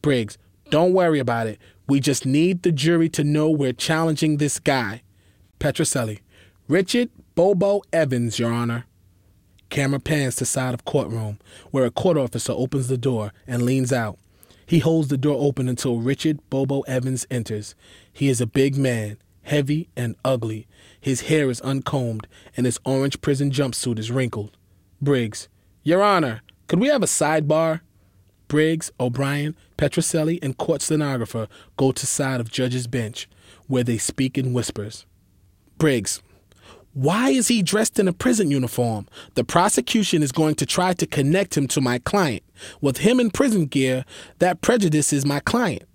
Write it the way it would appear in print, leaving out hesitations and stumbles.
Briggs, don't worry about it. We just need the jury to know we're challenging this guy. Petroselli, Richard Bobo Evans, Your Honor. Camera pans to side of courtroom, where a court officer opens the door and leans out. He holds the door open until Richard Bobo Evans enters. He is a big man, heavy and ugly. His hair is uncombed, and his orange prison jumpsuit is wrinkled. Briggs, Your Honor, could we have a sidebar? Briggs, O'Brien, Petroselli, and court stenographer go to side of judge's bench, where they speak in whispers. Briggs, why is he dressed in a prison uniform? The prosecution is going to try to connect him to my client. With him in prison gear, that prejudices my client.